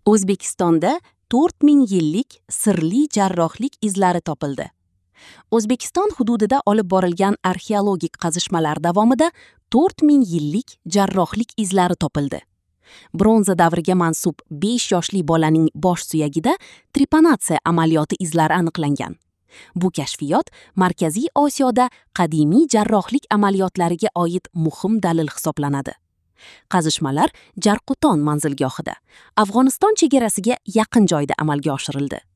O'zbekistonda 4000 yillik sirli jarrohlik izlari topildi. O'zbekiston hududida olib borilgan arxeologik qazishmalar davomida 4000 yillik jarrohlik izlari topildi. Bronza davriga mansub 5 yoshli bolaning bosh suyagida trepanatsiya amaliyoti izlari aniqlangan. Bu kashfiyot Markaziy Osiyoda qadimiy jarrohlik amaliyotlariga oid muhim dalil hisoblanadi. Qazishmalar Jarquton manzilgohida, Afg'oniston chegarasiga yaqin joyda amalga oshirildi.